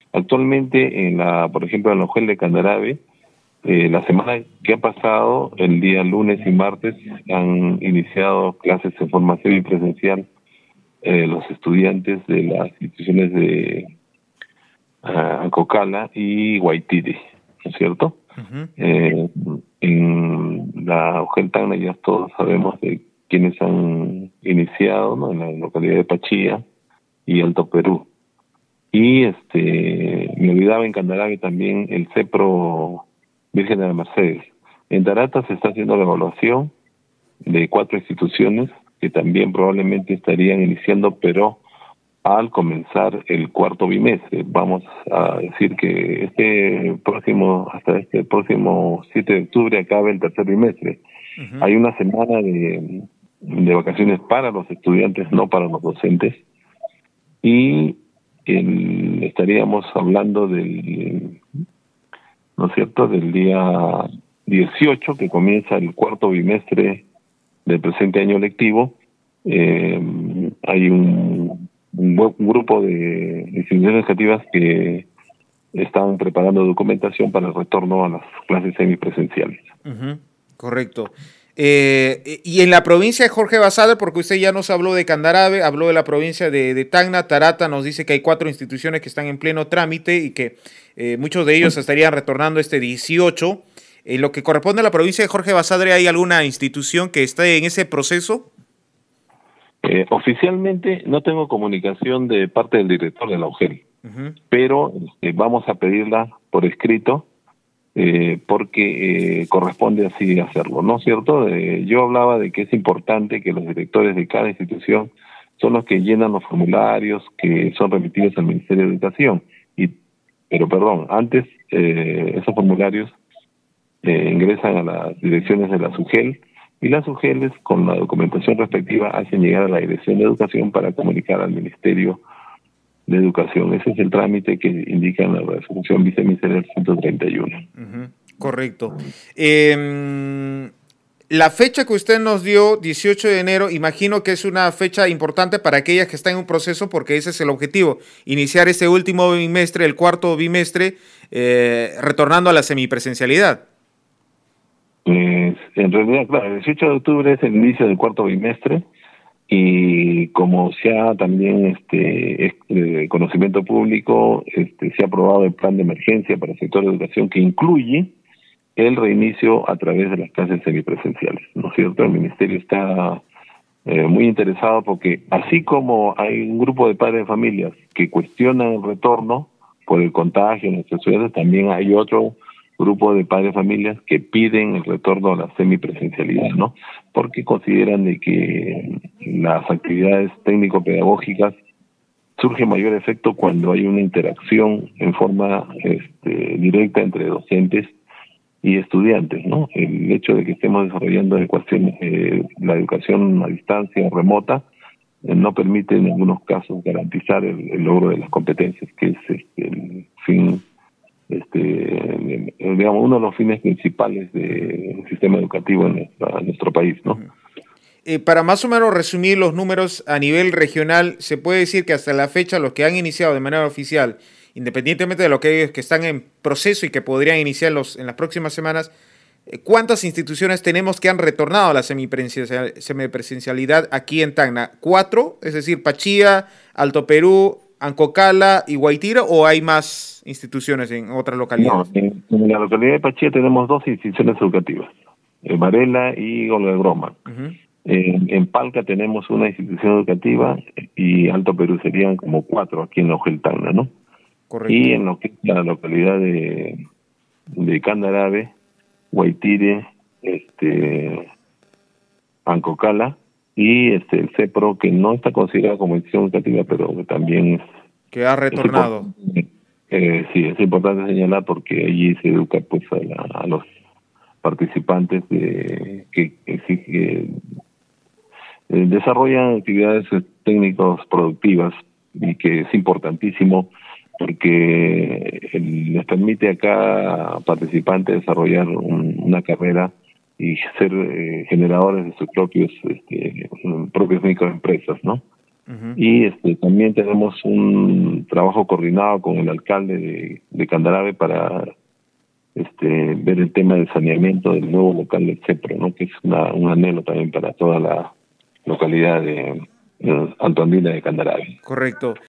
Actualmente, por ejemplo, en la UGEL de Candarave, la semana que ha pasado, el día lunes y martes, han iniciado clases en forma semipresencial los estudiantes de las instituciones de Ancocala y Guaitiri, ¿no es cierto? Uh-huh. En la UGEL Tacna ya todos sabemos de quienes han iniciado, ¿no? En la localidad de Pachía y Alto Perú. Y me olvidaba en Candarave también el CEPRO Virgen de la Mercedes. En Tarata se está haciendo la evaluación de 4 instituciones que también probablemente estarían iniciando, pero al comenzar el cuarto bimestre. Vamos a decir que hasta este próximo 7 de octubre acabe el tercer bimestre. Uh-huh. Hay una semana de vacaciones para los estudiantes, no para los docentes, y estaríamos hablando ¿no es cierto?, del día 18, que comienza el cuarto bimestre del presente año lectivo. Hay un grupo de instituciones educativas que están preparando documentación para el retorno a las clases semipresenciales. Uh-huh. Correcto. Y en la provincia de Jorge Basadre, porque usted ya nos habló de Candarave, habló de la provincia de Tacna, Tarata nos dice que hay 4 instituciones que están en pleno trámite y que muchos de ellos estarían retornando este 18. En lo que corresponde a la provincia de Jorge Basadre, ¿hay alguna institución que esté en ese proceso? Oficialmente no tengo comunicación de parte del director de la UGEL, uh-huh, pero vamos a pedirla por escrito, porque corresponde así hacerlo, ¿no es cierto? Yo hablaba de que es importante que los directores de cada institución son los que llenan los formularios que son remitidos al Ministerio de Educación, pero antes esos formularios ingresan a las direcciones de la SUGEL, y las UGELes con la documentación respectiva hacen llegar a la Dirección de Educación para comunicar al Ministerio de Educación. Ese es el trámite que indica en la resolución viceministerial 131. Uh-huh. Correcto. La fecha que usted nos dio, 18 de enero, imagino que es una fecha importante para aquellas que están en un proceso, porque ese es el objetivo, iniciar este último bimestre, el cuarto bimestre, retornando a la semipresencialidad. En realidad, claro, el 18 de octubre es el inicio del cuarto bimestre, y como ya también conocimiento público, se ha aprobado el plan de emergencia para el sector de educación que incluye el reinicio a través de las clases semipresenciales, ¿no es cierto? El Ministerio está muy interesado porque así como hay un grupo de padres de familias que cuestionan el retorno por el contagio en nuestros estudiantes, también hay otro grupo de padres de familias que piden el retorno a la semipresencialidad, ¿no? Porque consideran de que las actividades técnico-pedagógicas surge mayor efecto cuando hay una interacción en forma directa entre docentes y estudiantes, ¿no? El hecho de que estemos desarrollando la educación a distancia o remota no permite en algunos casos garantizar el logro de las competencias, que es el fin, digamos, uno de los fines principales del sistema educativo en nuestro país, ¿no? Para más o menos resumir los números a nivel regional, se puede decir que hasta la fecha los que han iniciado de manera oficial, independientemente de lo que están en proceso y que podrían iniciar en las próximas semanas, ¿cuántas instituciones tenemos que han retornado a la semipresencialidad aquí en Tacna? ¿4? Es decir, Pachía, Alto Perú, Ancocala y Guaitira, ¿o hay más instituciones en otras localidades? No, en la localidad de Pachía tenemos 2 instituciones educativas, Varela y Olga Groma. Uh-huh. En Palca tenemos una institución educativa y Alto Perú serían como 4 aquí en la UGEL Tacna, ¿no? Correcto. Y en lo que es la localidad de Candarave, Guaitire, Ancocala y el CEPRO, que no está considerado como institución educativa, pero que también que ha retornado. Sí, es importante señalar porque allí se educa pues a los participantes que desarrollan actividades técnicos productivas, y que es importantísimo porque les permite a cada participante desarrollar una carrera y ser generadores de sus propias microempresas, ¿no? Y también tenemos un trabajo coordinado con el alcalde de Candarave para ver el tema del saneamiento del nuevo local del CEPRO, ¿no? Que es un anhelo también para toda la localidad de Alto Andina de Candarave. Correcto.